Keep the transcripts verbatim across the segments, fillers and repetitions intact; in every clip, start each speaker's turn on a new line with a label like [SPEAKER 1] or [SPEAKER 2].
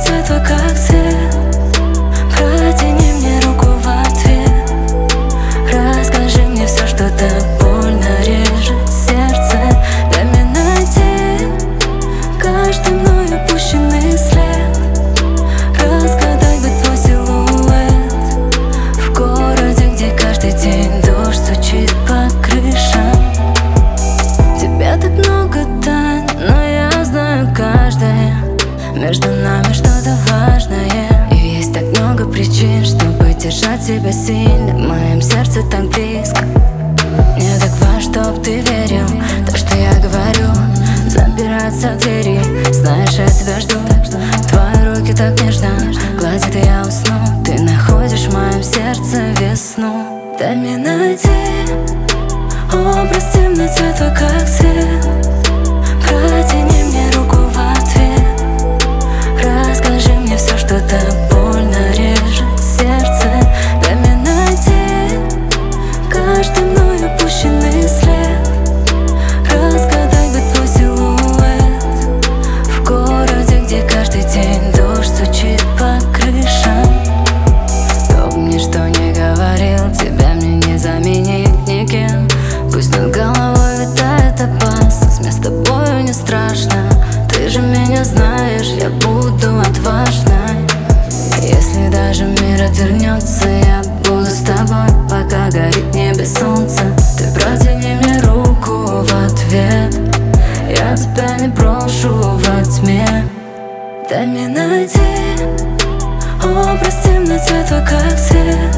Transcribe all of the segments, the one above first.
[SPEAKER 1] цвет твой как свет. Протяни мне руку в ответ. Расскажи мне все, что так больно режет сердце. Дай мне найти каждый мной упущенный след. Разгадать бы твой силуэт в городе, где каждый день дождь стучит по крышам. Тебя так много тайн, но я знаю каждая. Между нами что-то важное, и есть так много причин, чтобы держать себя сильно. В моем сердце так близко. Мне так важно, чтоб ты верил то, что я говорю. Запираться в двери, знаешь, я тебя жду. Твои руки так нежно гладят, и я усну. Ты находишь в моем сердце весну. Дай мне найти образ темный цвет твой как свет. Протяни мне руку в ответ. Расскажи мне все, что так больно режет сердце. Дай мне найти каждый мной упущенный след. Разгадай бы твой силуэт в городе, где каждый день дождь стучит по крышам. Кто бы мне что ни говорил, тебя мне не заменить никем. Пусть над головой витает опасность, мне с тобою не страшно. Ты же меня знаешь, я буду отважной. Если даже мир отвернется, я буду с тобой, пока горит в небе солнце. Ты протяни мне руку в ответ. Я тебя не брошу во тьме. Дай мне найти образ темный цвет твой как свет.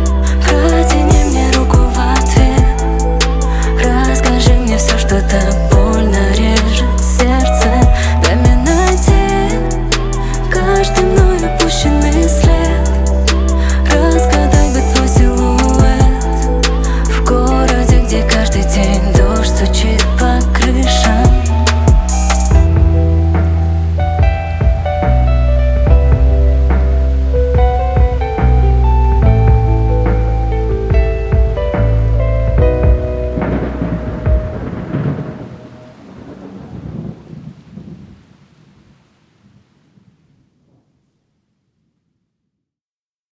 [SPEAKER 1] Протяни мне руку в ответ. Расскажи мне все, что так